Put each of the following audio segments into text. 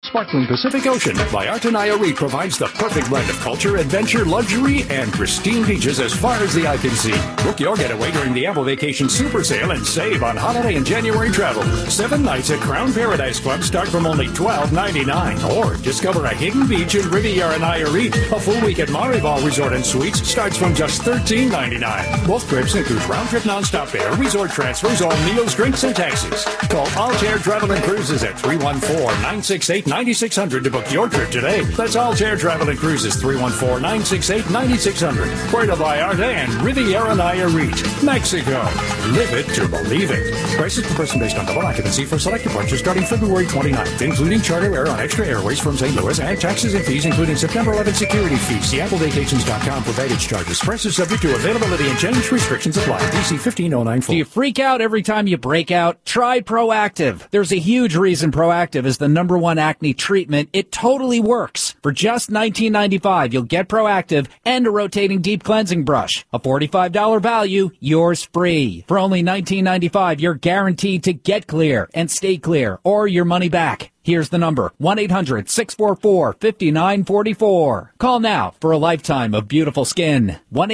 Sparkling Pacific Ocean. Vallarta Nayarit provides the perfect blend of culture, adventure, luxury, and pristine beaches as far as the eye can see. Book your getaway during the Apple Vacation Super Sale and save on holiday and January travel. 7 nights at Crown Paradise Club start from only $12.99. Or discover a hidden beach in Riviera Nayarit. A full week at Marival Resort and Suites starts from just $13.99. Both trips include round-trip nonstop fare, resort transfers, all meals, drinks, and taxis. Call Altair Travel and Cruises at 314-968-9600 to book your trip today. That's Altair Travel and Cruises, 314-968-9600. Puerto Vallarta and Riviera Nayarit, Mexico. Live it to believe it. Prices per person based on double occupancy for select departures starting February 29th, including charter air on extra airways from St. Louis and taxes and fees, including September 11th security fees. See AppleVacations.com for baggage charges. Prices subject to availability and change. Restrictions apply. DC 15094. Do you freak out every time you break out? Try Proactive. There's a huge reason Proactive is the #1 acne treatment. It totally works. For just $19.95, you'll get Proactive and a rotating deep cleansing brush. A $45 value, yours free. For only $19.95, you're guaranteed to get clear and stay clear or your money back. Here's the number, 1-800-644-5944. Call now for a lifetime of beautiful skin.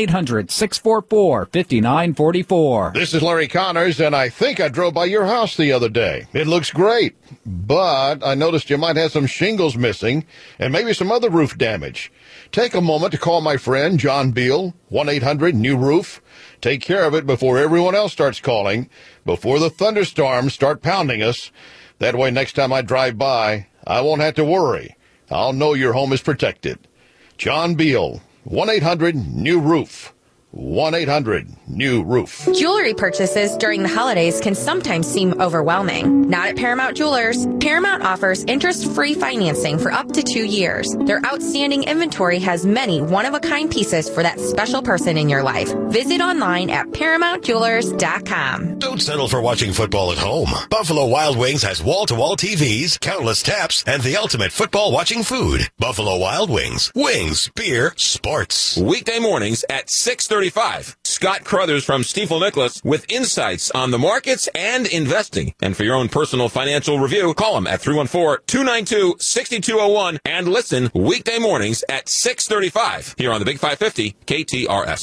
1-800-644-5944. This is Larry Connors, and I think I drove by your house the other day. It looks great, but I noticed you might have some shingles missing and maybe some other roof damage. Take a moment to call my friend John Beal, 1-800-NEW-ROOF. Take care of it before everyone else starts calling, before the thunderstorms start pounding us. That way, next time I drive by, I won't have to worry. I'll know your home is protected. John Beal, 1-800-NEW-ROOF. 1-800-NEW-ROOF. Jewelry purchases during the holidays can sometimes seem overwhelming. Not at Paramount Jewelers. Paramount offers interest-free financing for up to 2 years. Their outstanding inventory has many one-of-a-kind pieces for that special person in your life. Visit online at ParamountJewelers.com. Don't settle for watching football at home. Buffalo Wild Wings has wall-to-wall TVs, countless taps, and the ultimate football watching food. Buffalo Wild Wings. Wings, beer, sports. Weekday mornings at 6:35. Scott Crothers from Stifel Nicholas with insights on the markets and investing. And for your own personal financial review, call him at 314-292-6201 and listen weekday mornings at 6:35 here on the Big 550 KTRS.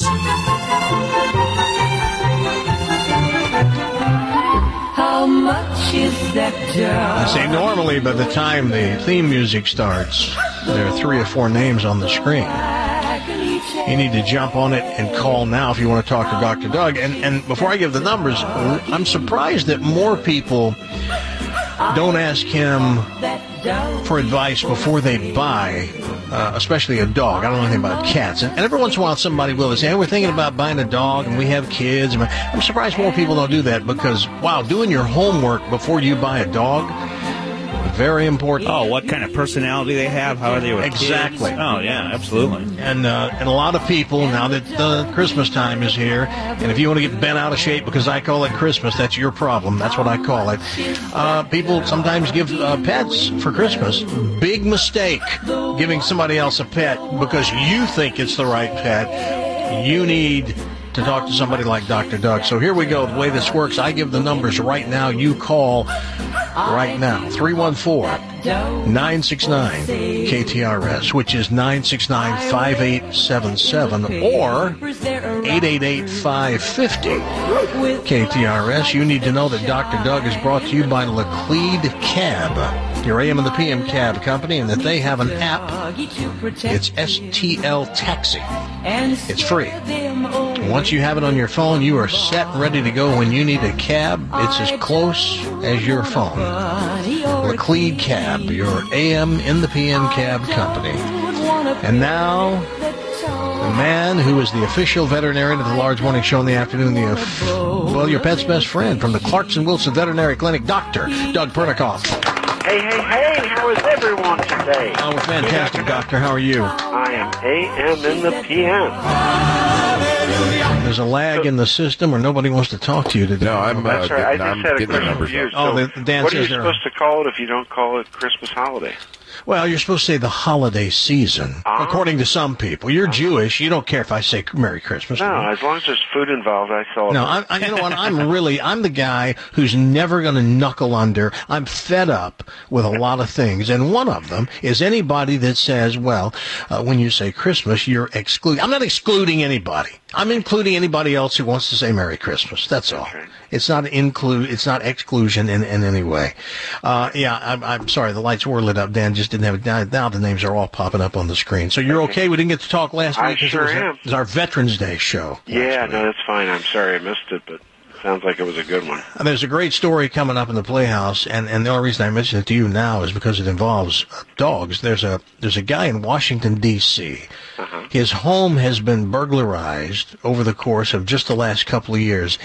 How much is that job? I say normally by the time the theme music starts, there are 3 or 4 names on the screen. You need to jump on it and call now if you want to talk to Dr. Doug. And before I give the numbers, I'm surprised that more people don't ask him for advice before they buy, especially a dog. I don't know anything about cats. And every once in a while somebody will say, hey, we're thinking about buying a dog and we have kids. I'm surprised more people don't do that because, wow, doing your homework before you buy a dog, very important. Oh, what kind of personality they have? How are they with exactly. kids? Oh, yeah, absolutely. And a lot of people, now that Christmas time is here, and if you want to get bent out of shape because I call it Christmas, that's your problem. That's what I call it. People sometimes give pets for Christmas. Big mistake giving somebody else a pet because you think it's the right pet. You need to talk to somebody like Dr. Doug. So here we go. The way this works, I give the numbers right now. You call right now. 314-969-KTRS, which is 969-5877 or 888-550-KTRS. You need to know that Dr. Doug is brought to you by Laclede Cab, your AM and the PM cab company, and that they have an app. It's STL Taxi. It's free. Once you have it on your phone, you are set and ready to go when you need a cab. It's as close as your phone. Laclede Cab, your AM in the PM cab company. And now, the man who is the official veterinarian of the Large Morning Show in the afternoon, your pet's best friend from the Clarkson Wilson Veterinary Clinic, Dr. Doug Pernikoff. Hey, how is everyone today? Oh, we're fantastic, Doctor. How are you? I am AM in the PM. There's a lag in the system, or nobody wants to talk to you today. No, that's right. I just had a question for you. Dan what are you says supposed to call it if you don't call it Christmas holiday? Well, you're supposed to say the holiday season, according to some people. You're Jewish. You don't care if I say Merry Christmas. No, as long as there's food involved, I celebrate. No, you know what? I'm the guy who's never going to knuckle under. I'm fed up with a lot of things, and one of them is anybody that says, well, when you say Christmas, you're excluding. I'm not excluding anybody. I'm including anybody else who wants to say Merry Christmas. That's all. Okay. It's not exclusion in any way. I'm sorry, the lights were lit up. Dan just didn't have it. Now the names are all popping up on the screen. So you're okay? We didn't get to talk last week. I sure am. It was our Veterans Day show. Yeah, no, that's fine. I'm sorry I missed it, but sounds like it was a good one. There's a great story coming up in the Playhouse, and the only reason I mention it to you now is because it involves dogs. There's a guy in Washington, D.C. His home has been burglarized over the course of just the last couple of years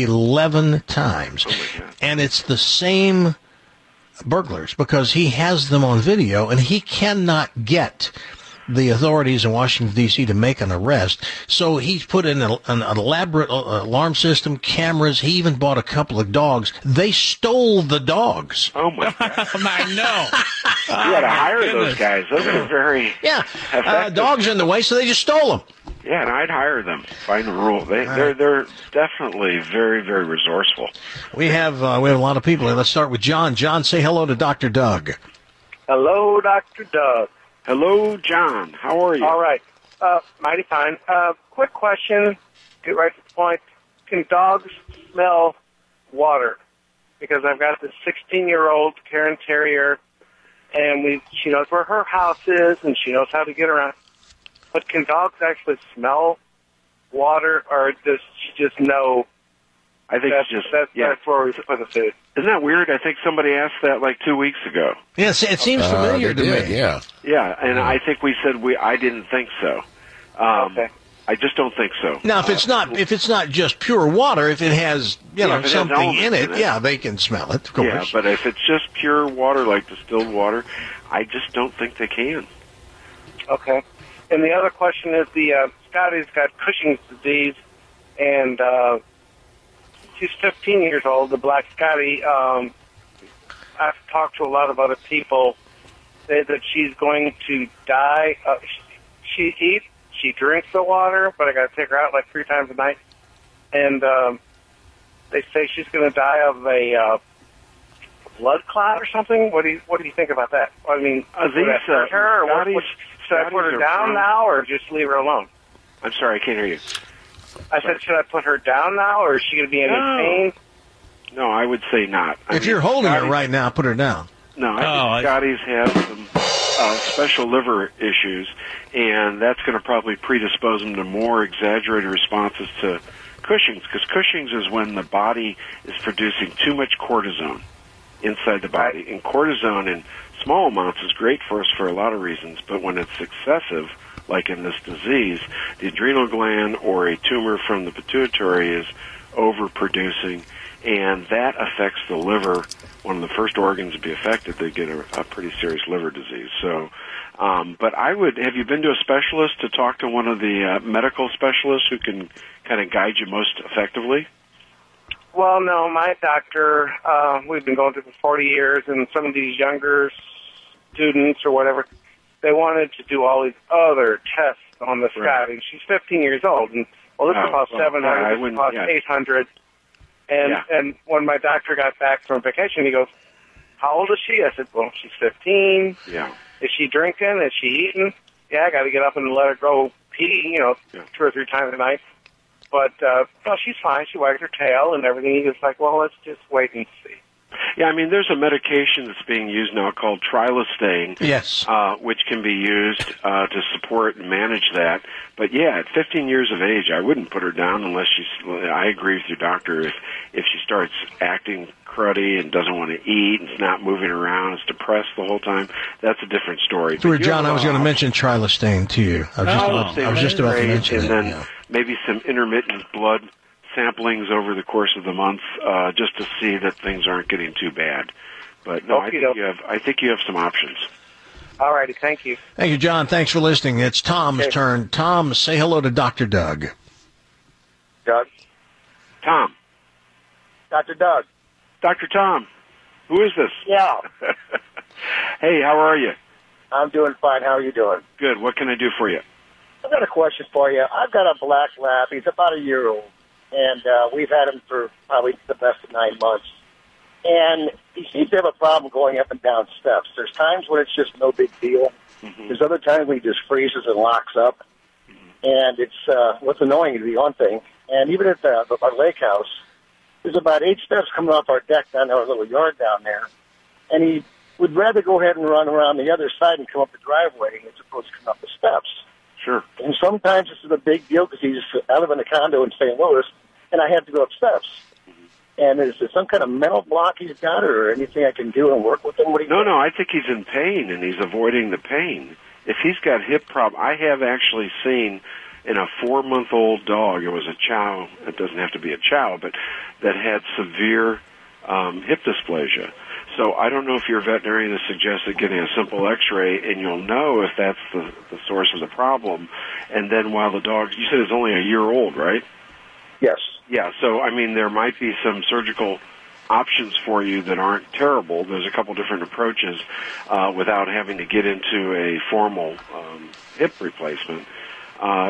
11 times. Oh my God. And it's the same burglars because he has them on video, and he cannot get the authorities in Washington, D.C. to make an arrest. So he's put in an elaborate alarm system, cameras. He even bought a couple of dogs. They stole the dogs. Oh, my God. I know. You got to hire those guys. Those are very effective. Dogs are in the way, so they just stole them. Yeah, and I'd hire them. Find the rule. They're definitely very, very resourceful. We have a lot of people here. Let's start with John. John, say hello to Dr. Doug. Hello, Dr. Doug. Hello, John. How are you? All right. Mighty fine. Quick question. Get right to the point. Can dogs smell water? Because I've got this 16-year-old Cairn Terrier, and she knows where her house is, and she knows how to get around. But can dogs actually smell water, or does she just know? I think that's where we put the food. Isn't that weird? I think somebody asked that like 2 weeks ago. Yes, it seems familiar to me. Yeah. Yeah, and I think we said I didn't think so. Okay. I just don't think so. Now, if it's not just pure water, if it has something in it, they can smell it. Of course. Yeah, but if it's just pure water, like distilled water, I just don't think they can. Okay. And the other question is Scotty's got Cushing's disease, and she's 15 years old, the black Scotty. I've talked to a lot of other people, say that she's going to die. She eats, she drinks the water, but I got to take her out like 3 times a night. And they say she's going to die of a blood clot or something. What do you think about that? I mean, should I put her down now, or just leave her alone? I'm sorry, I can't hear you. I said, should I put her down now, or is she going to be in any pain? No, I would say not. If you're holding her right now, put her down. No, I think Scotty's have some special liver issues, and that's going to probably predispose them to more exaggerated responses to Cushing's, because Cushing's is when the body is producing too much cortisone inside the body. And cortisone in small amounts is great for us for a lot of reasons, but when it's excessive, like in this disease, the adrenal gland or a tumor from the pituitary is overproducing, and that affects the liver. One of the first organs to be affected, they get a pretty serious liver disease. So, but have you been to a specialist to talk to one of the medical specialists who can kind of guide you most effectively? Well, no, my doctor, we've been going through for 40 years, and some of these younger students or whatever, they wanted to do all these other tests on the Scotty. Right. She's 15 years old, and this will cost $700, this cost $800. And when my doctor got back from vacation, he goes, "How old is she?" I said, "Well, she's 15. Yeah. Is she drinking? Is she eating?" "Yeah, I got to get up and let her go pee, 2 or 3 times a night." But no, she's fine. She wags her tail and everything. He was like, "Well, let's just wait and see." Yeah, I mean, there's a medication that's being used now called trilostane, yes, which can be used to support and manage that. But yeah, at 15 years of age, I wouldn't put her down unless I agree with your doctor. If she starts acting cruddy and doesn't want to eat and is not moving around, is depressed the whole time, that's a different story. John, I was going to mention trilostane to you. I was just about to mention it. And then maybe some intermittent blood samplings over the course of the month, just to see that things aren't getting too bad. But no, I think you have some options. All righty, thank you. Thank you, John. Thanks for listening. It's Tom's turn. Tom, say hello to Dr. Doug. Doug. Tom. Dr. Doug. Dr. Tom. Who is this? Yeah. Hey, how are you? I'm doing fine. How are you doing? Good. What can I do for you? I've got a question for you. I've got a black lab. He's about a year old, and we've had him for probably the best of 9 months. And he seems to have a problem going up and down steps. There's times when it's just no big deal. Mm-hmm. There's other times when he just freezes and locks up. And it's what's annoying is the one thing. And even at our lake house, there's about 8 steps coming off our deck down to our little yard down there. And he would rather go ahead and run around the other side and come up the driveway as opposed to come up the steps. Sure. And sometimes this is a big deal because I live in a condo in St. Louis, and I have to go up steps. And is there some kind of mental block he's got or anything I can do and work with him? No, I think he's in pain, and he's avoiding the pain. If he's got hip problem, I have actually seen in a 4-month-old dog, it was a chow, it doesn't have to be a chow, but that had severe hip dysplasia. So I don't know if your veterinarian has suggested getting a simple x-ray, and you'll know if that's the source of the problem. And then while the dog, you said it's only a year old, right? Yes. Yeah, so, I mean, there might be some surgical options for you that aren't terrible. There's a couple different approaches without having to get into a formal hip replacement. I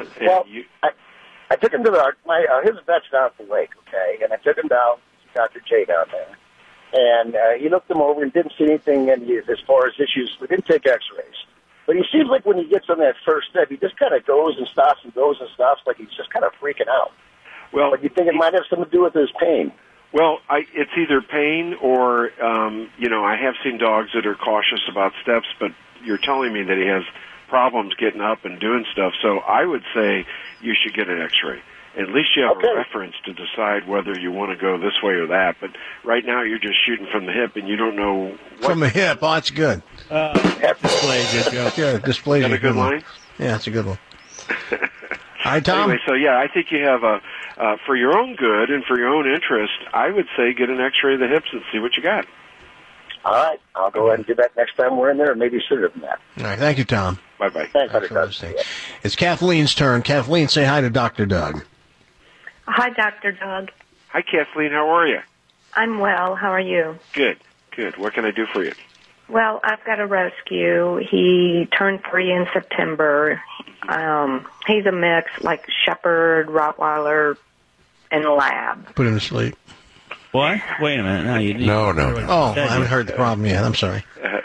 took him to his vet's down at the lake, okay, and I took him down to Dr. J down there. And he looked him over and didn't see anything as far as issues. We didn't take x-rays. But he seems like when he gets on that first step, he just kind of goes and stops and goes and stops, like he's just kind of freaking out. Well, but you think it might have something to do with his pain? Well, it's either pain or, I have seen dogs that are cautious about steps, but you're telling me that he has problems getting up and doing stuff. So I would say you should get an x-ray. At least you have a reference to decide whether you want to go this way or that. But right now you're just shooting from the hip, and you don't know what... From the hip. Oh, that's good. Dysplasia, Joe. Yeah, dysplasia. Is that a good line? Yeah, that's a good one. All right, Tom? Anyway, so yeah, I think you have for your own good and for your own interest, I would say get an x-ray of the hips and see what you got. All right. I'll go ahead and do that next time we're in there, or maybe sooner than that. All right. Thank you, Tom. Bye-bye. Thanks for listening. It's Kathleen's turn. Kathleen, say hi to Dr. Doug. Hi, Dr. Doug. Hi, Kathleen. How are you? I'm well. How are you? Good. What can I do for you? Well, I've got a rescue. He turned 3 in September. He's a mix, like Shepherd, Rottweiler, and Lab. Put him to sleep. What? Wait a minute. No, you need No. Oh, I haven't heard the problem yet. I'm sorry.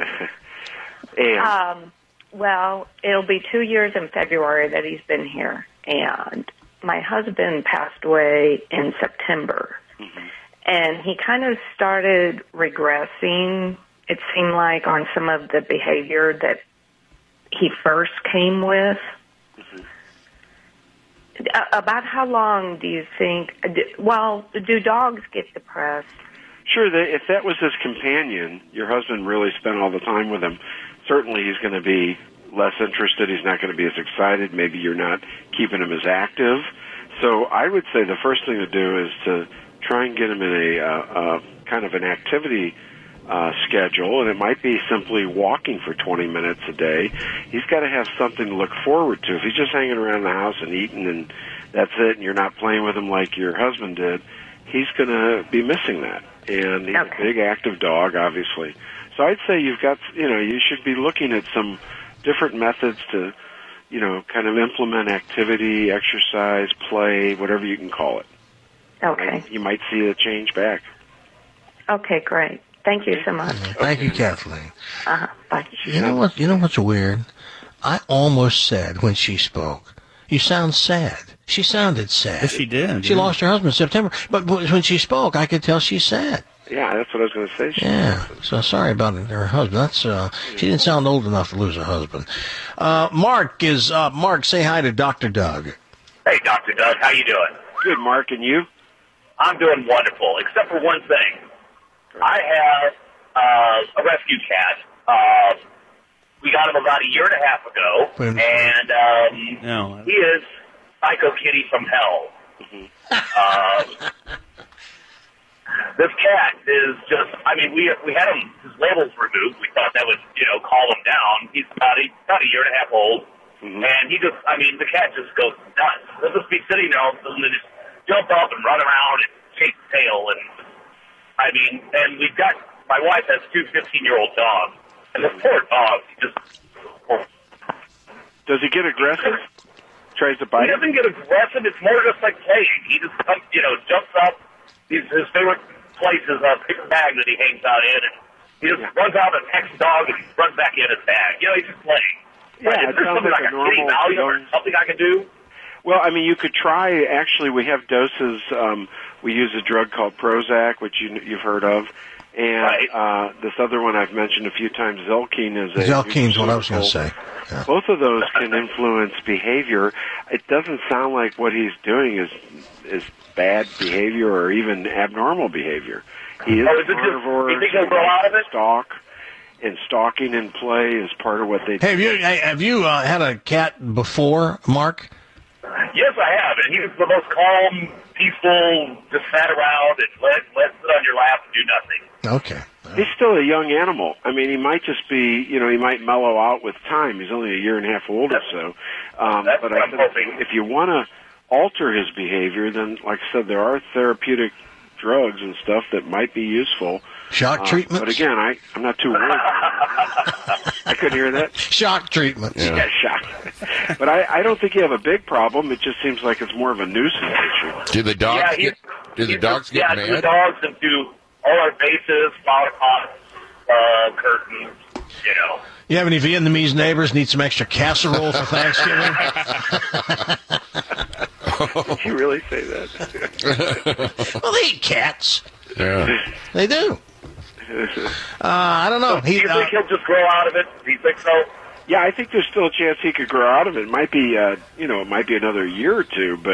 Well, it'll be 2 years in February that he's been here, and my husband passed away in September, and he kind of started regressing, it seemed like, on some of the behavior that he first came with. About how long do you think, do dogs get depressed? Sure, if that was his companion, your husband really spent all the time with him, certainly he's going to be less interested. He's not going to be as excited. Maybe you're not keeping him as active. So I would say the first thing to do is to try and get him in a kind of an activity schedule, and it might be simply walking for 20 minutes a day. He's got to have something to look forward to. If he's just hanging around the house and eating and that's it, and you're not playing with him like your husband did, he's going to be missing that. And he's a big, active dog, obviously. So I'd say you should be looking at some different methods to, kind of implement activity, exercise, play, whatever you can call it. Okay. You might see a change back. Okay, great. Thank you so much. Thank you, Kathleen. Bye. You know what's weird? I almost said when she spoke, you sound sad. She sounded sad. Yes, she did. She lost her husband in September. But when she spoke, I could tell she's sad. Yeah, that's what I was going to say. Yeah, so sorry about her husband. She didn't sound old enough to lose a husband. Mark is up. Mark, say hi to Dr. Doug. Hey, Dr. Doug, how you doing? Good, Mark, and you? I'm doing wonderful, except for one thing. I have a rescue cat. We got him about 1.5 years ago, and he is Psycho Kitty from hell. This cat is just, we had his labels removed. We thought that would, calm him down. He's about a 1.5 years old, and he just, the cat just goes nuts. He'll just be sitting there all of a sudden and just jump up and run around and shake the tail. And and we've got, my wife has 2 15-year-old dogs, and this poor dog, he just Does he get aggressive? Tries to bite? He doesn't get aggressive. It's more just like playing. He just comes, jumps up. His favorite place is a paper bag that he hangs out in, and he just runs out and attacks the dog and runs back in his bag. He's just playing. Yeah, is there something like a kitty value or something I can do? Well, I mean, you could try. Actually, we have doses. We use a drug called Prozac, which you've heard of, and this other one I've mentioned a few times, Zylkene, is a Zylkene's what I was going to say. Yeah. Both of those can influence behavior. It doesn't sound like what he's doing is bad behavior or even abnormal behavior. He is a carnivore. You think he'll grow out of it? And stalking in play is part of what they do. Hey, have you had a cat before, Mark? Yes, I have, and he was the most calm, peaceful, just sat around and let sit on your lap and do nothing. Okay. He's still a young animal. I mean, he might just be, he might mellow out with time. He's only a year and a half old or so. That's but what I'm hoping. If you want to alter his behavior, then, like I said, there are therapeutic drugs and stuff that might be useful. Shock treatments? But again, I'm not too worried. I couldn't hear that. Shock treatments. Yeah, shock. But I don't think you have a big problem. It just seems like it's more of a nuisance issue. Do the dogs get mad? Do the dogs and do all our bases, flower pots, curtains, You have any Vietnamese neighbors need some extra casserole for Thanksgiving? Did you really say that? Well, they eat cats. Yeah. They do. I don't know. Do you think he'll just grow out of it? Do you think so? Yeah, I think there's still a chance he could grow out of it. It might be, it might be another year or two, but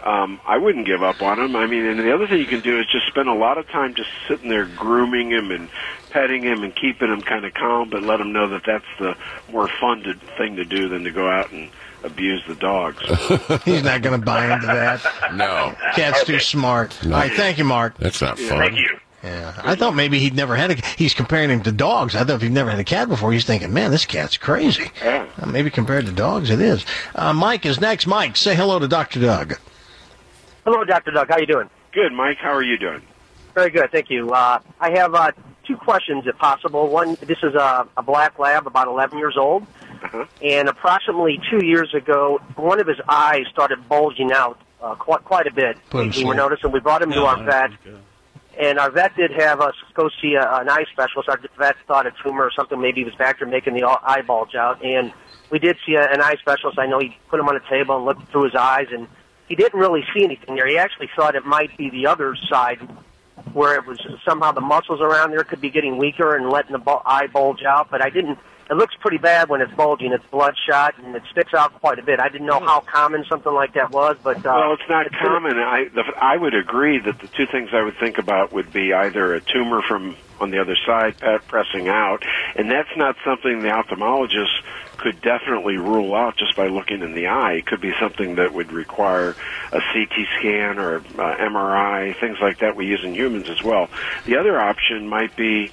I wouldn't give up on him. I mean, and the other thing you can do is just spend a lot of time just sitting there grooming him and petting him and keeping him kind of calm, but let him know that that's the more fun thing to do than to go out and abuse the dogs. He's not going to buy into that. No. Cat's too smart. No. All right, thank you, Mark. That's not fun. Thank you. Yeah, I thought maybe he'd never had he's comparing him to dogs. I thought if he'd never had a cat before, he's thinking, man, this cat's crazy. Yeah. Maybe compared to dogs, it is. Mike is next. Mike, say hello to Dr. Doug. Hello, Dr. Doug. How you doing? Good, Mike. How are you doing? Very good, thank you. I have two questions, if possible. One, this is a black lab, about 11 years old. Uh-huh. And approximately 2 years ago, one of his eyes started bulging out quite a bit. We were noticing. We brought him to our vet. And our vet did have us go see an eye specialist. Our vet thought a tumor or something, maybe it was back there making the eye bulge out. And we did see an eye specialist. I know he put him on a table and looked through his eyes, and he didn't really see anything there. He actually thought it might be the other side, where it was somehow the muscles around there could be getting weaker and letting the eye bulge out. But I didn't. It looks pretty bad when it's bulging. It's bloodshot, and it sticks out quite a bit. I didn't know how common something like that was, but... well, it's not common. I would agree that the two things I would think about would be either a tumor from on the other side pressing out, and that's not something the ophthalmologist could definitely rule out just by looking in the eye. It could be something that would require a CT scan or MRI, things like that we use in humans as well. The other option might be...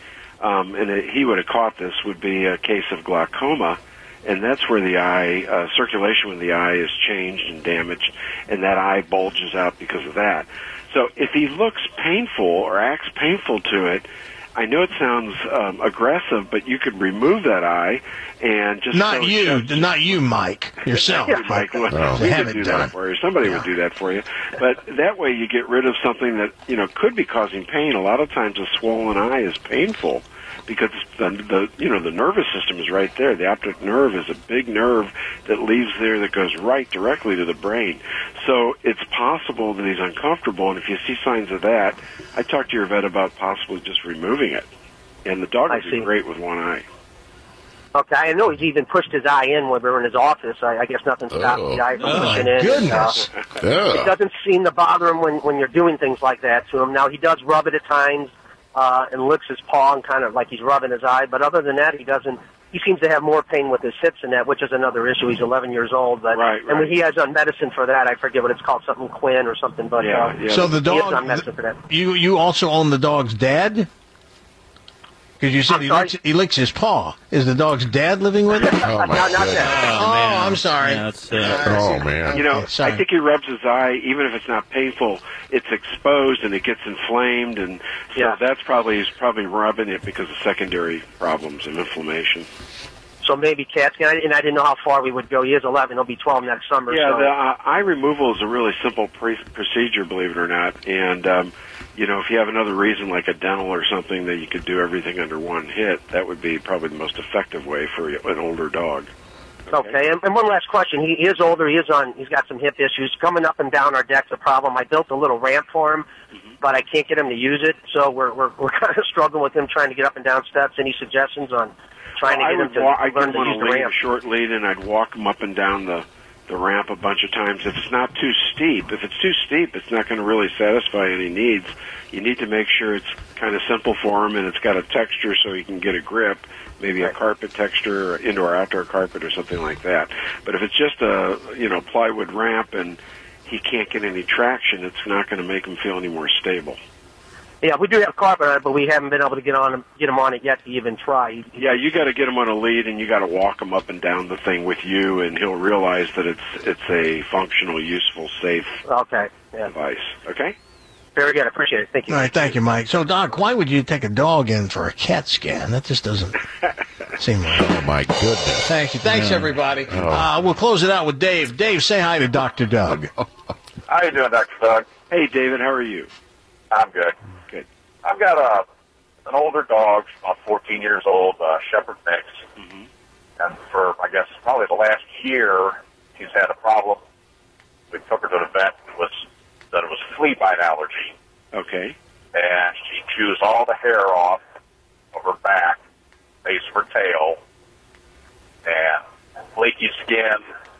he would have caught this, would be a case of glaucoma, and that's where the eye, circulation in the eye is changed and damaged, and that eye bulges out because of that. So if he looks painful or acts painful to it, I know it sounds aggressive, but you could remove that eye and just... Not you, Mike. Yourself. Mike. We have would it do done. that for you. Somebody would do that for you. But that way you get rid of something that, could be causing pain. A lot of times a swollen eye is painful because the nervous system is right there. The optic nerve is a big nerve that leaves there that goes right directly to the brain. So it's possible that he's uncomfortable, and if you see signs of that, I talked to your vet about possibly just removing it. And the dog would be great with one eye. Okay, I know he's even pushed his eye in when we were in his office. I guess nothing stopped the eye from pushing in. Goodness. It doesn't seem to bother him when you're doing things like that to him. Now, he does rub it at times and licks his paw and kind of like he's rubbing his eye. But other than that, he doesn't. He seems to have more pain with his hips and that, which is another issue. He's 11 years old. But, and when he has on medicine for that, I forget what it's called, something Quinn or something. But So the dog, he is on medicine for that. You also own the dog's dad? Because you said he licks his paw. Is the dog's dad living with him? Oh, my not that. I'm sorry. Yeah, Oh, man. I think he rubs his eye, even if it's not painful, it's exposed and it gets inflamed, and so he's probably rubbing it because of secondary problems and inflammation. So maybe CAT scan, and I didn't know how far we would go. He is 11; he'll be 12 next summer. Yeah, so. the eye removal is a really simple procedure, believe it or not. And if you have another reason like a dental or something that you could do everything under one hit, that would be probably the most effective way for an older dog. Okay, and one last question. He is older. He's got some hip issues. Coming up and down our deck's a problem. I built a little ramp for him, but I can't get him to use it. So we're kind of struggling with him trying to get up and down steps. Any suggestions on trying to get him to learn to use the ramp? A short lead, and I'd walk him up and down the ramp a bunch of times. If it's not too steep, it's not going to really satisfy any needs. You need to make sure it's kind of simple for him and it's got a texture so he can get a grip, maybe a carpet texture or indoor-outdoor carpet or something like that. But if it's just a plywood ramp and he can't get any traction, it's not going to make him feel any more stable. Yeah, we do have carpet on it, but we haven't been able to get him on it yet to even try. Yeah, you got to get him on a lead, and you got to walk him up and down the thing with you, and he'll realize that it's a functional, useful, safe device. Okay. Very good. I appreciate it. Thank you. All right, thank you, Mike. So, Doc, why would you take a dog in for a CAT scan? That just doesn't seem right. Oh my goodness! Thank you. Thanks, everybody. We'll close it out with Dave. Dave, say hi to Dr. Doug. How you doing, Dr. Doug? Hey, David. How are you? I'm good. Good. I've got an older dog, about 14 years old, Shepherd mix. Mm-hmm. And for, I guess, probably the last year, he's had a problem. We took her to the vet. That it was flea bite allergy. Okay. And she chews all the hair off of her back, base of her tail, and flaky skin.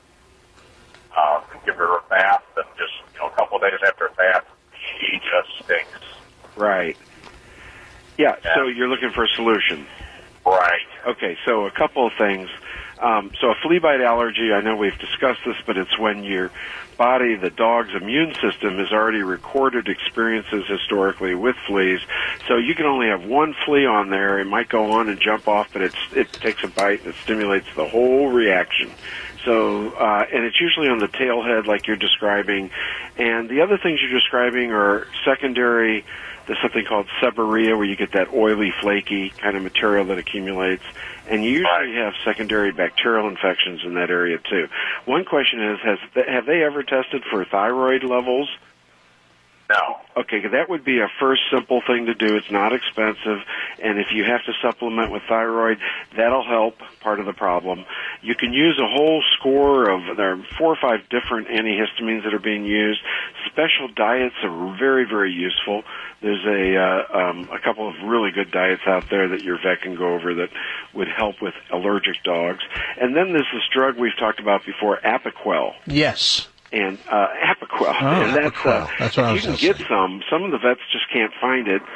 Give her a bath, and just a couple of days after a bath, she just stinks. Right. Yeah, so you're looking for a solution. Right. Okay, so a couple of things. So a flea bite allergy, I know we've discussed this, but it's when your body, the dog's immune system, has already recorded experiences historically with fleas. So you can only have one flea on there. It might go on and jump off, but it takes a bite and it stimulates the whole reaction. So, and it's usually on the tail head like you're describing. And the other things you're describing are secondary. There's something called seborrhea, where you get that oily, flaky kind of material that accumulates. And you usually have secondary bacterial infections in that area, too. One question is, have they ever tested for thyroid levels? No. Okay, that would be a first simple thing to do. It's not expensive, and if you have to supplement with thyroid, that'll help part of the problem. You can use a whole score of, there are 4 or 5 different antihistamines that are being used. Special diets are very, very useful. There's a couple of really good diets out there that your vet can go over that would help with allergic dogs. And then there's this drug we've talked about before, Apoquel. Yes. And Apoquel, and that's what I was you can get some of the vets just can't find it.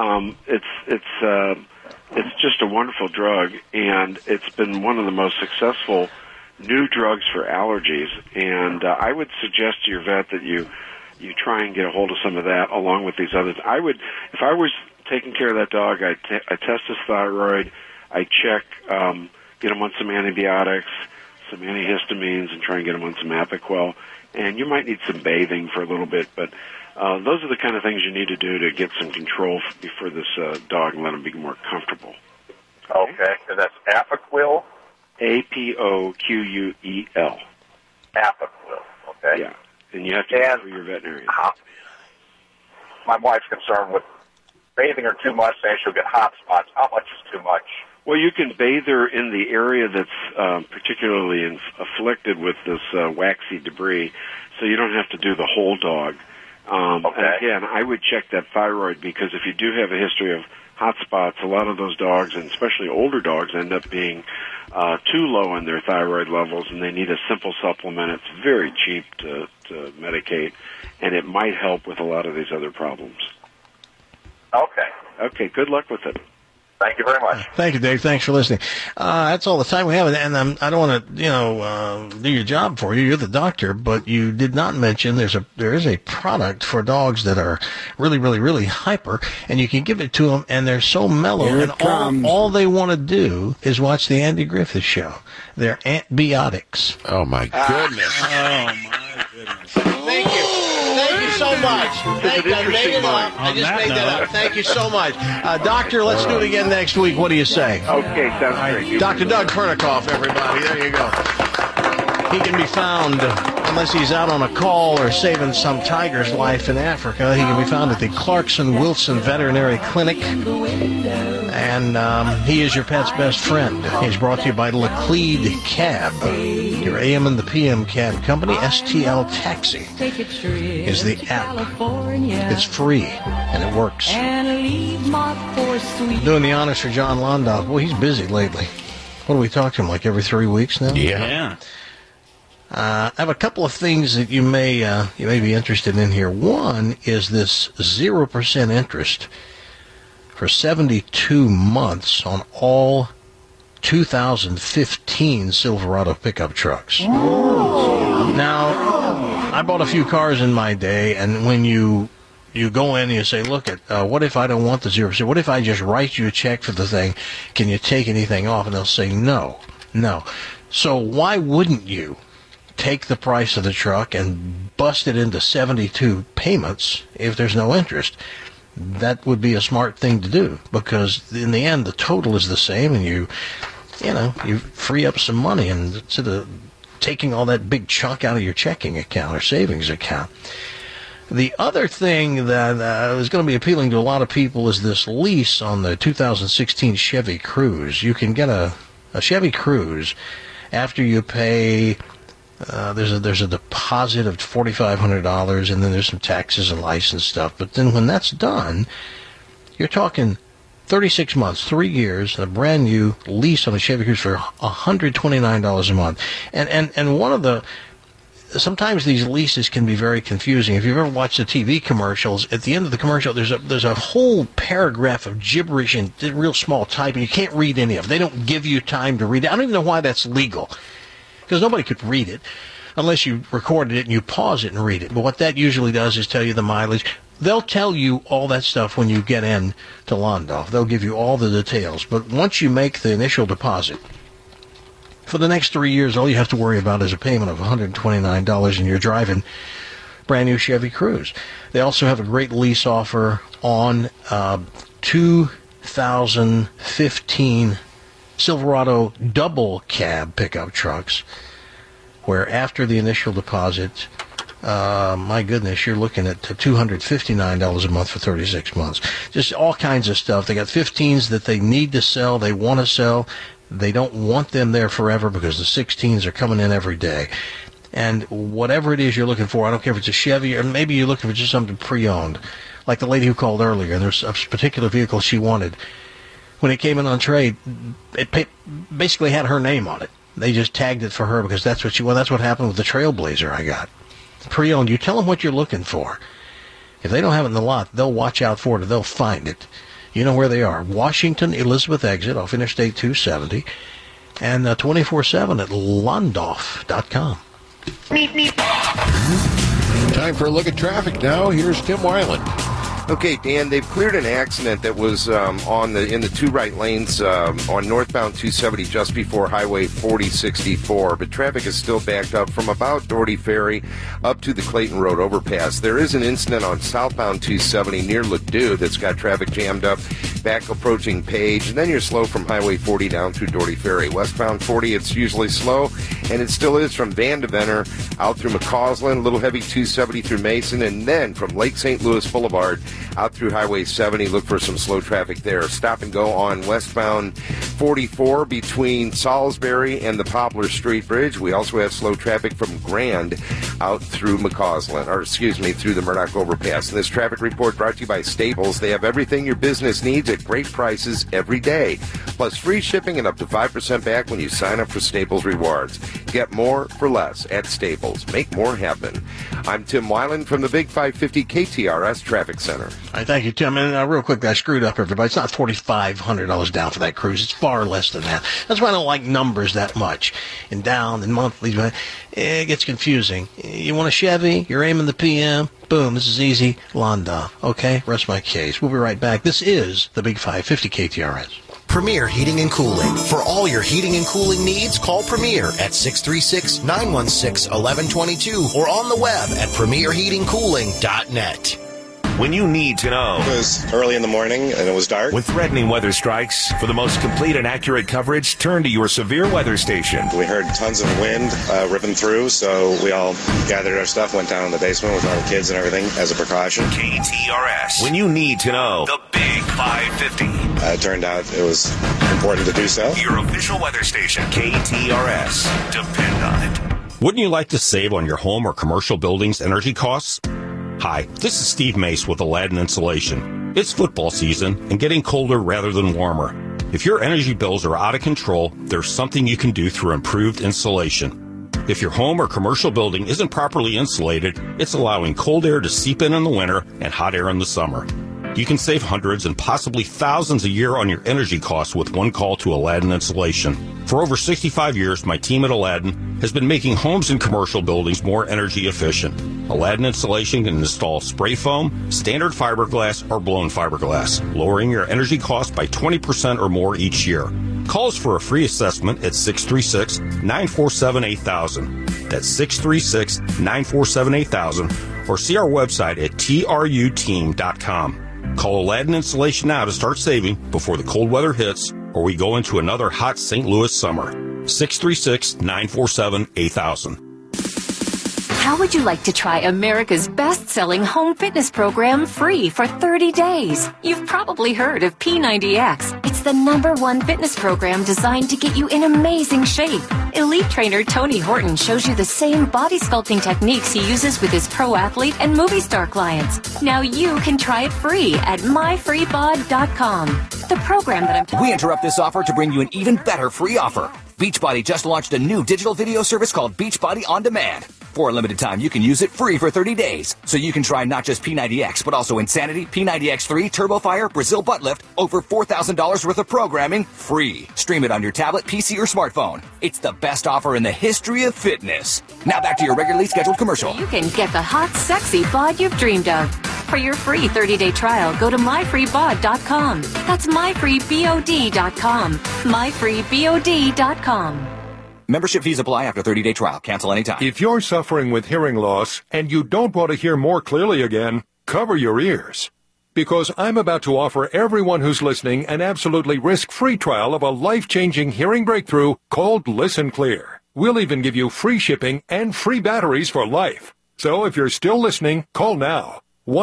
It's just a wonderful drug, and it's been one of the most successful new drugs for allergies. And I would suggest to your vet that you try and get a hold of some of that along with these others. I would, if I was taking care of that dog, I test his thyroid, I check, get him on some antibiotics, some antihistamines, and try and get him on some Apoquel. And you might need some bathing for a little bit, but those are the kind of things you need to do to get some control for this dog and let him be more comfortable. Okay, and that's Apoquel? Apoquel. Apoquel, okay. Yeah, and you have to go for your veterinarian. My wife's concerned with bathing her too much, saying she'll get hot spots. How much is too much? Well, you can bathe her in the area that's particularly afflicted with this waxy debris, so you don't have to do the whole dog. And again, I would check that thyroid, because if you do have a history of hot spots, a lot of those dogs, and especially older dogs, end up being too low in their thyroid levels, and they need a simple supplement. It's very cheap to medicate, and it might help with a lot of these other problems. Okay. Okay, good luck with it. Thank you very much. Thank you, Dave. Thanks for listening. That's all the time we have, and I don't want to, do your job for you. You're the doctor, but you did not mention there is a product for dogs that are really, really, really hyper, and you can give it to them, and they're so mellow, and all they want to do is watch the Andy Griffith Show. They're antibiotics. Oh my goodness! Oh my goodness! Thank you so much. I made it up. I just made that up. Thank you so much. Doctor, let's do it again next week. What do you say? Okay, sounds great. Dr. Doug Pernikoff, everybody. There you go. He can be found, unless he's out on a call or saving some tiger's life in Africa, he can be found at the Clarkson Wilson Veterinary Clinic. And he is your pet's best friend. He's brought to you by Laclede Cab, your AM and the PM cab company. STL Taxi is the app. It's free, and it works. Doing the honors for John Londoff. Well, he's busy lately. What do we talk to him, like every 3 weeks now? Yeah. I have a couple of things that you may be interested in here. One is this 0% interest for 72 months on all 2015 Silverado pickup trucks. Now, I bought a few cars in my day, and when you go in and you say, look, what if I don't want the 0%? What if I just write you a check for the thing? Can you take anything off? And they'll say, no. So why wouldn't you take the price of the truck and bust it into 72 payments if there's no interest? That would be a smart thing to do, because in the end the total is the same, and you free up some money, and instead of taking all that big chunk out of your checking account or savings account. The other thing that is going to be appealing to a lot of people is this lease on the 2016 Chevy Cruze. You can get a Chevy Cruze after you pay. There's a deposit of $4,500, and then there's some taxes and license stuff. But then when that's done, you're talking 36 months, 3 years, and a brand new lease on a Chevy Cruze for $129 a month. And one of the sometimes these leases can be very confusing. If you've ever watched the TV commercials, at the end of the commercial, there's a whole paragraph of gibberish in real small type, and you can't read any of it. They don't give you time to read it. I don't even know why that's legal, because nobody could read it unless you recorded it and you pause it and read it. But what that usually does is tell you the mileage. They'll tell you all that stuff when you get in to Londoff. They'll give you all the details. But once you make the initial deposit, for the next 3 years, all you have to worry about is a payment of $129, and you're driving brand new Chevy Cruze. They also have a great lease offer on 2015 Silverado double cab pickup trucks, where after the initial deposit, my goodness, you're looking at $259 a month for 36 months. Just all kinds of stuff. They got 15s that they need to sell, they want to sell. They don't want them there forever because the 16s are coming in every day. And whatever it is you're looking for, I don't care if it's a Chevy or maybe you're looking for just something pre-owned. Like the lady who called earlier, and there's a particular vehicle she wanted. When it came in on trade, it basically had her name on it. They just tagged it for her because that's what she wanted. That's what happened with the Trailblazer I got. Pre-owned, you tell them what you're looking for. If they don't have it in the lot, they'll watch out for it or they'll find it. You know where they are. Washington Elizabeth exit off Interstate 270 and 24/7 at londoff.com. Time for a look at traffic now. Here's Tim Weiland. Okay, Dan, they've cleared an accident that was in the two right lanes on northbound 270 just before Highway 4064, but traffic is still backed up from about Doherty Ferry up to the Clayton Road overpass. There is an incident on southbound 270 near Ladue that's got traffic jammed up, back approaching Page, and then you're slow from Highway 40 down through Doherty Ferry. Westbound 40, it's usually slow, and it still is from Van Deventer out through McCausland, a little heavy 270 through Mason, and then from Lake St. Louis Boulevard out through Highway 70. Look for some slow traffic there. Stop and go on westbound 44 between Salisbury and the Poplar Street Bridge. We also have slow traffic from Grand out through through the Murdoch Overpass. And this traffic report brought to you by Staples. They have everything your business needs at great prices every day. Plus free shipping and up to 5% back when you sign up for Staples Rewards. Get more for less at Staples. Make more happen. I'm Tim Weiland from the Big 550 KTRS Traffic Center. All right, thank you, Tim. And real quick, I screwed up, everybody. It's not $4,500 down for that Cruze. It's far less than that. That's why I don't like numbers that much. And down and monthly, it gets confusing. You want a Chevy? You're aiming the PM. Boom, this is easy. Londoff. Okay, rest my case. We'll be right back. This is the Big 550 KTRS. Premier Heating and Cooling. For all your heating and cooling needs, call Premier at 636-916-1122 or on the web at premierheatingcooling.net. When you need to know. It was early in the morning and it was dark. When threatening weather strikes, for the most complete and accurate coverage, turn to your severe weather station. We heard tons of wind ripping through, so we all gathered our stuff, went down in the basement with our kids and everything as a precaution. KTRS. When you need to know. The Big 550. It turned out it was important to do so. Your official weather station. KTRS. Depend on it. Wouldn't you like to save on your home or commercial building's energy costs? Hi, this is Steve Mace with Aladdin Insulation. It's football season and getting colder rather than warmer. If your energy bills are out of control, there's something you can do through improved insulation. If your home or commercial building isn't properly insulated, it's allowing cold air to seep in the winter and hot air in the summer. You can save hundreds and possibly thousands a year on your energy costs with one call to Aladdin Insulation. For over 65 years, my team at Aladdin has been making homes and commercial buildings more energy efficient. Aladdin Insulation can install spray foam, standard fiberglass, or blown fiberglass, lowering your energy costs by 20% or more each year. Call us for a free assessment at 636-947-8000. That's 636-947-8000, or see our website at truteam.com. Call Aladdin Insulation now to start saving before the cold weather hits or we go into another hot St. Louis summer. 636-947-8000. How would you like to try America's best-selling home fitness program free for 30 days? You've probably heard of P90X. It's the #1 fitness program designed to get you in amazing shape. Elite trainer Tony Horton shows you the same body sculpting techniques he uses with his pro athlete and movie star clients. Now you can try it free at myfreebod.com. The program that I'm We interrupt this offer to bring you an even better free offer. Beachbody just launched a new digital video service called Beachbody On Demand. For a limited time, you can use it free for 30 days. So you can try not just P90X, but also Insanity, P90X3, TurboFire, Brazil Butt Lift, over $4,000 worth of programming, free. Stream it on your tablet, PC, or smartphone. It's the best offer in the history of fitness. Now back to your regularly scheduled commercial. You can get the hot, sexy bod you've dreamed of. For your free 30-day trial, go to myfreebod.com. That's myfreebod.com. myfreebod.com. Membership fees apply after 30-day trial. Cancel anytime. If you're suffering with hearing loss and you don't want to hear more clearly again, cover your ears. Because I'm about to offer everyone who's listening an absolutely risk-free trial of a life-changing hearing breakthrough called Listen Clear. We'll even give you free shipping and free batteries for life. So if you're still listening, call now.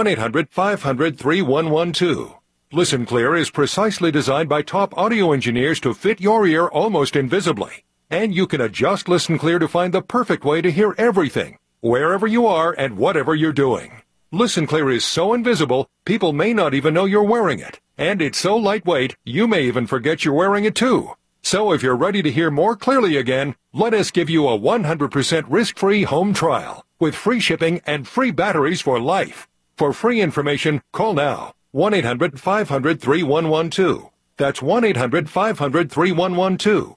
1-800-500-3112. Listen Clear is precisely designed by top audio engineers to fit your ear almost invisibly. And you can adjust Listen Clear to find the perfect way to hear everything, wherever you are and whatever you're doing. Listen Clear is so invisible, people may not even know you're wearing it. And it's so lightweight, you may even forget you're wearing it too. So if you're ready to hear more clearly again, let us give you a 100% risk-free home trial with free shipping and free batteries for life. For free information, call now. 1-800-500-3112. That's 1-800-500-3112.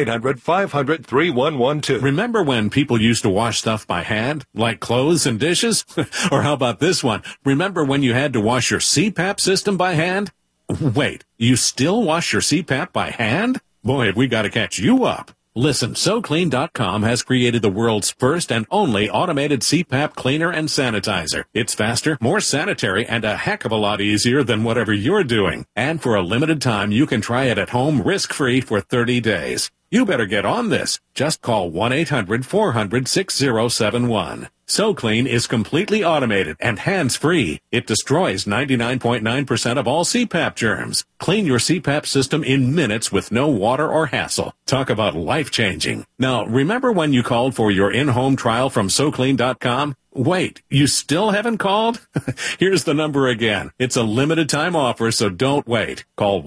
1-800-500-3112. Remember when people used to wash stuff by hand, like clothes and dishes? Or how about this one? Remember when you had to wash your CPAP system by hand? Wait, you still wash your CPAP by hand? Boy, have we got to catch you up. Listen, SoClean.com has created the world's first and only automated CPAP cleaner and sanitizer. It's faster, more sanitary, and a heck of a lot easier than whatever you're doing. And for a limited time, you can try it at home risk-free for 30 days. You better get on this. Just call 1-800-400-6071. SoClean is completely automated and hands-free. It destroys 99.9% of all CPAP germs. Clean your CPAP system in minutes with no water or hassle. Talk about life-changing. Now, remember when you called for your in-home trial from SoClean.com? Wait, you still haven't called? Here's the number again. It's a limited-time offer, so don't wait. Call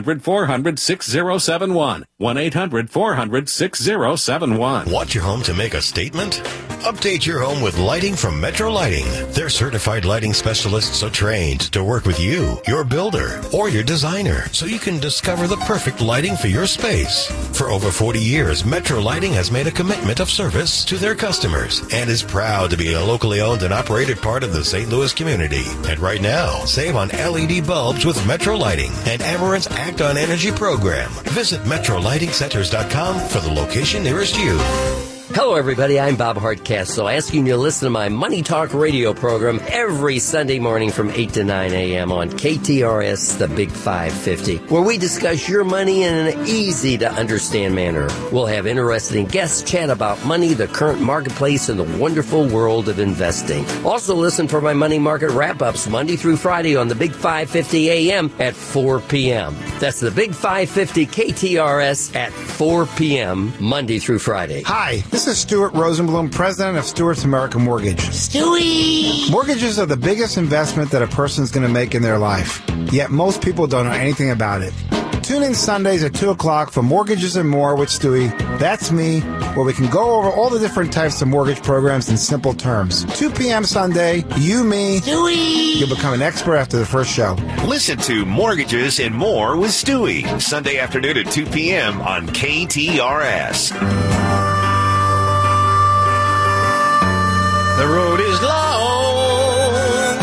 1-800-400-6071. 1-800-400-6071. Want your home to make a statement? Update your home with with lighting from Metro Lighting. Their certified lighting specialists are trained to work with you, your builder, or your designer, so you can discover the perfect lighting for your space. For over 40 years, Metro Lighting has made a commitment of service to their customers and is proud to be a locally owned and operated part of the St. Louis community. And right now, save on LED bulbs with Metro Lighting and Amarant's Act on Energy program. Visit MetroLightingCenters.com for the location nearest you. Hello, everybody. I'm Bob Hardcastle, asking you to listen to my Money Talk radio program every Sunday morning from 8 to 9 a.m. on KTRS, the Big 550, where we discuss your money in an easy-to-understand manner. We'll have interesting guests chat about money, the current marketplace, and the wonderful world of investing. Also, listen for my money market wrap-ups Monday through Friday on the Big 550 a.m. at 4 p.m. That's the Big 550 KTRS at 4 p.m. Monday through Friday. Hi. This is Stuart Rosenblum, president of Stewart's American Mortgage. Stewie! Mortgages are the biggest investment that a person's going to make in their life. Yet most people don't know anything about it. Tune in Sundays at 2 o'clock for Mortgages and More with Stewie. That's me, where we can go over all the different types of mortgage programs in simple terms. 2 p.m. Sunday, you, me, Stewie! You'll become an expert after the first show. Listen to Mortgages and More with Stewie, Sunday afternoon at 2 p.m. on KTRS. The road is long.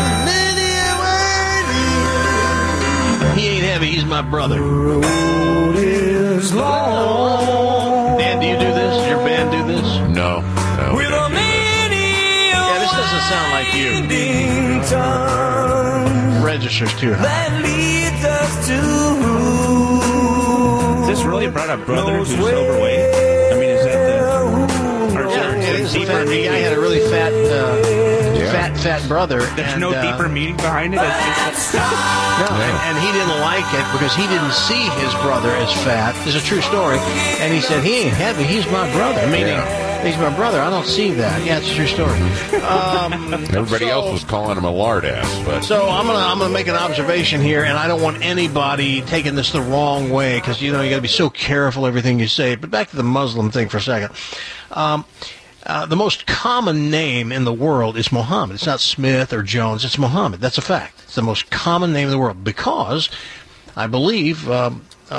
He ain't heavy, he's my brother. The road is long. Dan, do you do this? Does your band do this? No. With a yeah, this doesn't sound like you. Register's too high. That leads us to. Is this really about a brother who's overweight? I mean, is that the... The guy had a really fat brother. There's no deeper meaning behind it. It's just and he didn't like it because he didn't see his brother as fat. It's a true story. And he said, he ain't heavy, he's my brother. Meaning, he's my brother. I don't see that. Yeah, it's a true story. Everybody else was calling him a lard ass. But so I'm gonna make an observation here, and I don't want anybody taking this the wrong way because you got to be so careful everything you say. But back to the Muslim thing for a second. The most common name in the world is Muhammad. It's not Smith or Jones. It's Muhammad. That's a fact. It's the most common name in the world because I believe a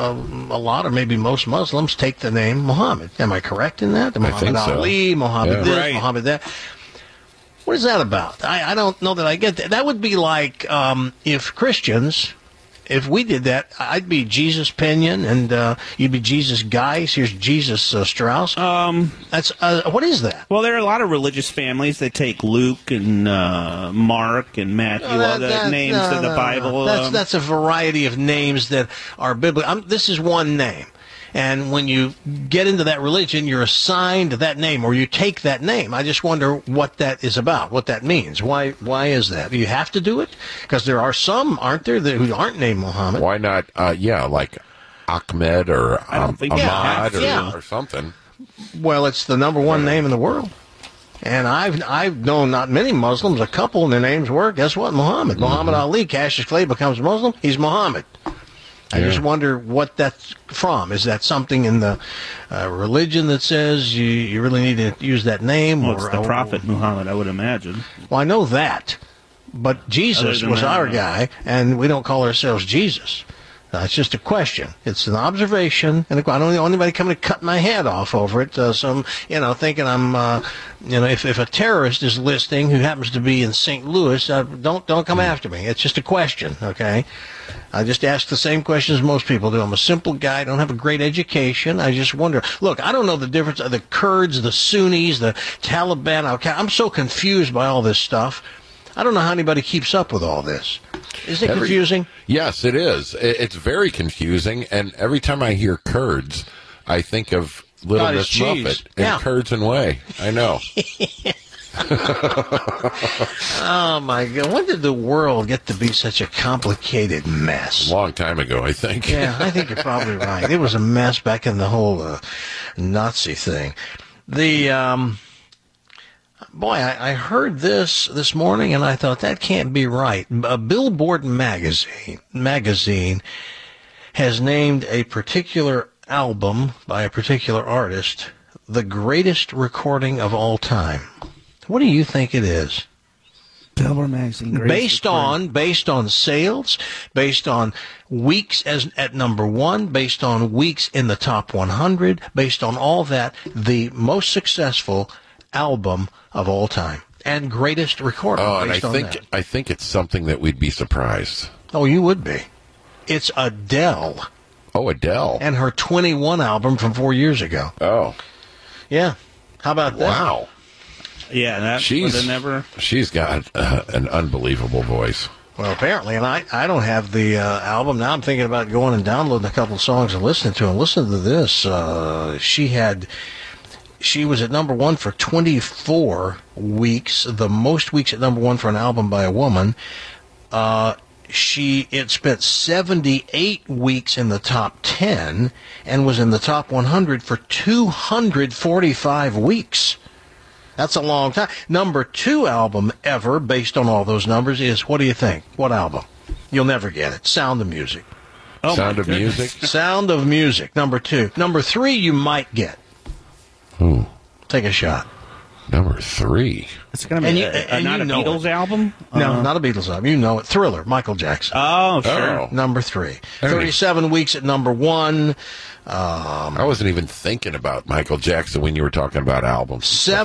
lot or maybe most Muslims take the name Muhammad. Am I correct in that? Muhammad Ali, Muhammad this, Muhammad that. What is that about? I don't know that I get that. That would be like if Christians... If we did that, I'd be Jesus Pinion, and you'd be Jesus Geis. Here's Jesus Strauss. That's what is that? Well, there are a lot of religious families that take Luke and Mark and Matthew, all the names of the Bible. That's a variety of names that are biblical. This is one name. And when you get into that religion, you're assigned that name, or you take that name. I just wonder what that is about, what that means. Why is that? Do you have to do it? Because there are some, aren't there, who aren't named Muhammad? Why not, like Ahmed or Ahmad or something? Well, it's the number one name in the world. And I've known not many Muslims, a couple, and their names were, guess what, Muhammad. Mm-hmm. Muhammad Ali, Cassius Clay becomes Muslim, he's Muhammad. I just wonder what that's from. Is that something in the religion that says you really need to use that name? Well, it's the Prophet Muhammad, I would imagine. Well, I know that. But Jesus was our guy, and we don't call ourselves Jesus. It's just a question. It's an observation, and I don't want anybody coming to cut my head off over it. Thinking I'm, if a terrorist is listening who happens to be in St. Louis, don't come after me. It's just a question, okay? I just ask the same questions most people do. I'm a simple guy. I don't have a great education. I just wonder. Look, I don't know the difference of the Kurds, the Sunnis, the Taliban. I'm so confused by all this stuff. I don't know how anybody keeps up with all this. Isn't it confusing? Yes, it is. It's very confusing. And every time I hear Kurds, I think of Little Miss Muffet and Kurds and Whey. I know. Oh, my God. When did the world get to be such a complicated mess? A long time ago, I think. Yeah, I think you're probably right. It was a mess back in the whole Nazi thing. I heard this morning, and I thought, that can't be right. Billboard magazine has named a particular album by a particular artist the greatest recording of all time. What do you think it is? Billboard magazine. Based on sales, based on weeks at number one, based on weeks in the top 100, based on all that, the most successful album of all time and greatest recording. Oh, and that. I think it's something that we'd be surprised. Oh, you would be. It's Adele. Oh, Adele. And her 21 album from 4 years ago. Oh. Yeah. How about that? Wow. Yeah, that she's got an unbelievable voice. Well, apparently, and I don't have the album. Now I'm thinking about going and downloading a couple of songs and listening to them. Listen to this. She was at number one for 24 weeks, the most weeks at number one for an album by a woman. It spent 78 weeks in the top 10 and was in the top 100 for 245 weeks. That's a long time. Number 2 album ever, based on all those numbers, is, what do you think? What album? You'll never get it. Sound of Music. Oh, Sound of Music? Sound of Music, number 2. Number 3 you might get. Ooh. Take a shot. Number 3. It's going to be not a Beatles album? No, not a Beatles album. You know it. Thriller, Michael Jackson. Oh, sure. Oh. Number 3. 37 weeks at number 1. I wasn't even thinking about Michael Jackson when you were talking about albums.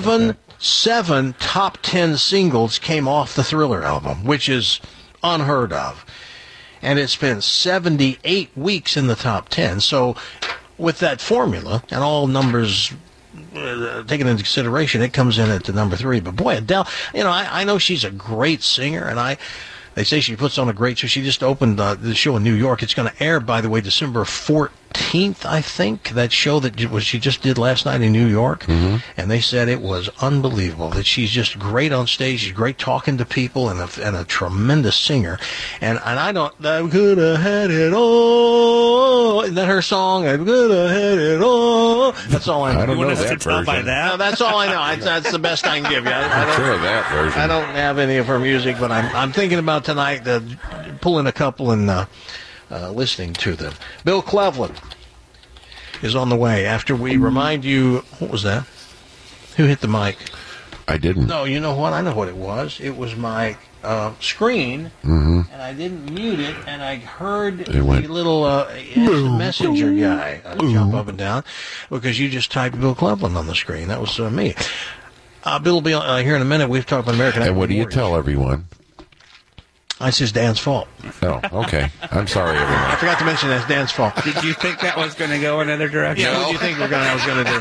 Seven top 10 singles came off the Thriller album, which is unheard of. And it spent 78 weeks in the top 10. So with that formula and all numbers taken into consideration, it comes in at the number 3. But boy, Adele, I know she's a great singer, and they say she puts on a great show. She just opened the show in New York. It's going to air, by the way, December 14th, I think, that show that she just did last night in New York. Mm-hmm. And they said it was unbelievable, that she's just great on stage. She's great talking to people and a tremendous singer. And I could have had it all. Isn't that her song? I could have had it all. That's all I know. I don't know that version. By that? No, that's all I know. That's the best I can give you. I'm sure of that version. I don't have any of her music, but I'm thinking about tonight pulling a couple and listening to them. Bill Cleveland is on the way after we remind you. What was that? Who hit the mic? I didn't. No, you know what? I know what it was. It was my screen, and I didn't mute it, and I heard the little messenger guy jump up and down because you just typed Bill Cleveland on the screen. That was me. Bill will be here in a minute. We've talked about American Equity. And what do you tell everyone? It's his Dan's fault. Oh, okay. I'm sorry, everyone. I forgot to mention that's Dan's fault. Did you think that was going to go another direction? Yeah, what do you think I was going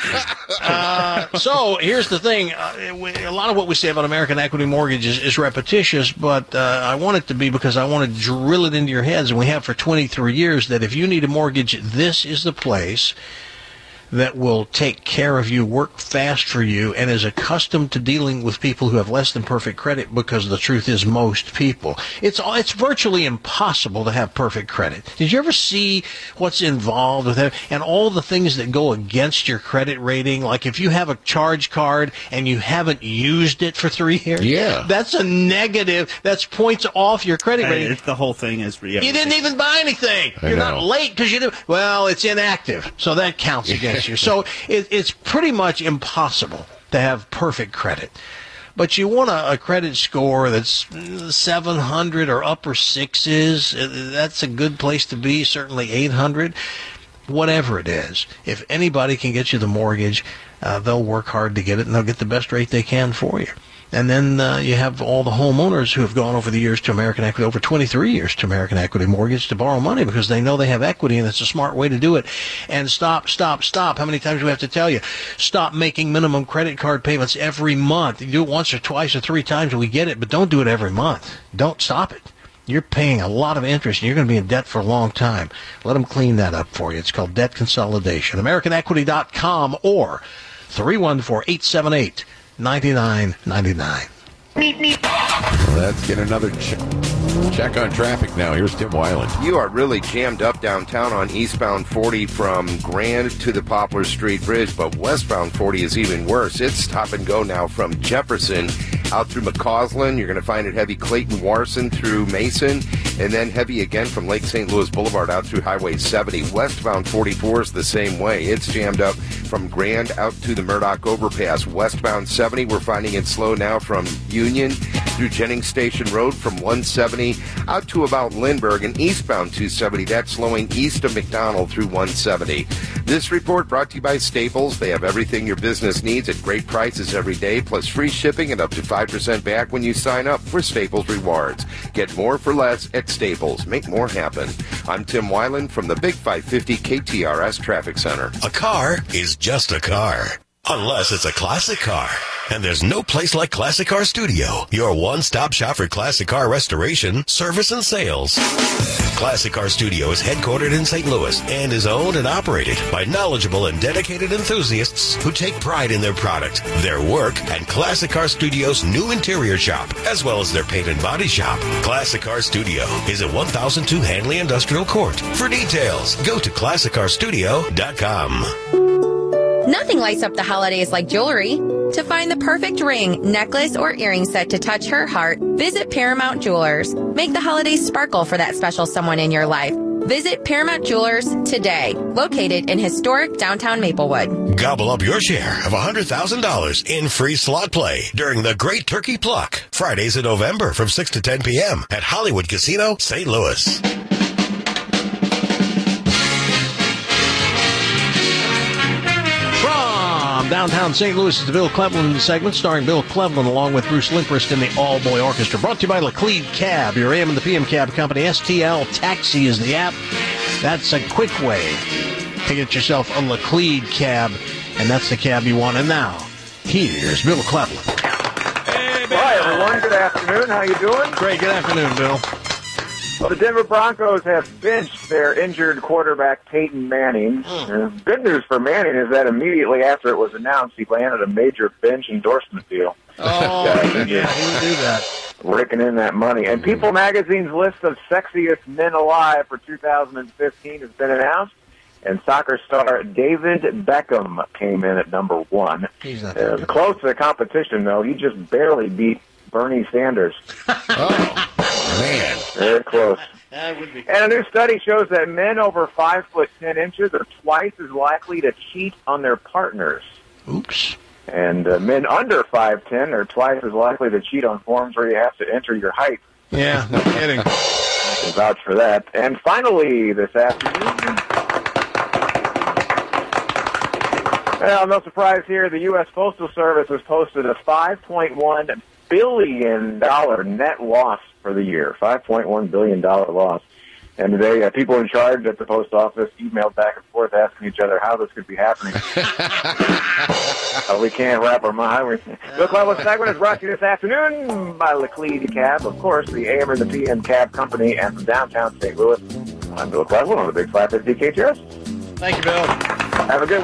to do? So here's the thing. A lot of what we say about American Equity Mortgage is repetitious, but I want it to be because I want to drill it into your heads, and we have for 23 years, that if you need a mortgage, this is the place that will take care of you, work fast for you, and is accustomed to dealing with people who have less than perfect credit, because the truth is most people. It's virtually impossible to have perfect credit. Did you ever see what's involved with it and all the things that go against your credit rating? Like if you have a charge card and you haven't used it for 3 years, yeah, that's a negative. That's points off your credit rating. The whole thing is you didn't even buy anything. You're not late because you didn't. Well, it's inactive, so that counts against you. So it's pretty much impossible to have perfect credit. But you want a credit score that's 700 or upper 6s. That's a good place to be, certainly 800. Whatever it is, if anybody can get you the mortgage, they'll work hard to get it, and they'll get the best rate they can for you. And then you have all the homeowners who have gone over the years to American Equity, over 23 years to American Equity Mortgage, to borrow money because they know they have equity, and it's a smart way to do it. And stop. How many times do we have to tell you? Stop making minimum credit card payments every month. You do it once or twice or 3 times and we get it, but don't do it every month. Don't stop it. You're paying a lot of interest, and you're going to be in debt for a long time. Let them clean that up for you. It's called debt consolidation. AmericanEquity.com or 314-878-9999. Let's get another check on traffic now. Here's Tim Weiland. You are really jammed up downtown on eastbound 40 from Grand to the Poplar Street Bridge, but westbound 40 is even worse. It's stop and go now from Jefferson out through McCausland. You're going to find it heavy Clayton-Warson through Mason, and then heavy again from Lake St. Louis Boulevard out through Highway 70. Westbound 44 is the same way. It's jammed up from Grand out to the Murdoch overpass. Westbound 70, we're finding it slow now from Union through Jennings Station Road from 170 out to about Lindbergh, and eastbound 270, that's slowing east of McDonald through 170. This report brought to you by Staples. They have everything your business needs at great prices every day, plus free shipping and up to 5% back when you sign up for Staples Rewards. Get more for less at Staples. Make more happen. I'm Tim Weiland from the Big 550 KTRS Traffic Center. A car is just a car, unless it's a classic car. And there's no place like Classic Car Studio, your one-stop shop for classic car restoration, service, and sales. Classic Car Studio is headquartered in St. Louis and is owned and operated by knowledgeable and dedicated enthusiasts who take pride in their product, their work, and Classic Car Studio's new interior shop, as well as their paint and body shop. Classic Car Studio is at 1002 Hanley Industrial Court. For details, go to ClassicCarStudio.com. Nothing lights up the holidays like jewelry. To find the perfect ring, necklace, or earring set to touch her heart, visit Paramount Jewelers. Make the holidays sparkle for that special someone in your life. Visit Paramount Jewelers today, located in historic downtown Maplewood. Gobble up your share of $100,000 in free slot play during the Great Turkey Pluck, Fridays in November from 6 to 10 p.m. at Hollywood Casino, St. Louis. Downtown St. Louis is the Bill Cleveland segment, starring Bill Cleveland along with Bruce Lindquist and the All-Boy Orchestra. Brought to you by Laclede Cab, your AM and the PM cab company. STL Taxi is the app. That's a quick way to get yourself a Laclede cab, and that's the cab you want. And now, here's Bill Cleveland. Hey, Bill. Hi, everyone. Good afternoon. How you doing? Great. Good afternoon, Bill. Well, the Denver Broncos have benched their injured quarterback, Peyton Manning. Good news for Manning is that immediately after it was announced, he landed a major bench endorsement deal. Oh, yeah, he would do that. Raking in that money. And People Magazine's list of sexiest men alive for 2015 has been announced. And soccer star David Beckham came in at number 1. He's not close to the competition, though. He just barely beat Bernie Sanders. Oh, man. Very close. That would be. And a new study shows that men over 5'10" are twice as likely to cheat on their partners. Oops. And men under 5'10" are twice as likely to cheat on forms where you have to enter your height. Yeah, no kidding. I can vouch for that. And finally, this afternoon, well, no surprise here, the U.S. Postal Service has posted a $5.1 billion net loss for the year. $5.1 billion loss. And today, people in charge at the post office emailed back and forth asking each other how this could be happening. We can't wrap our mind. Bill Cleveland segment is brought to you this afternoon by Laclede Cab, of course, the AM and the PM cab company, and from downtown St. Louis. I'm Bill Cleveland on the Big 550 KTRS. Thank you, Bill. Have a good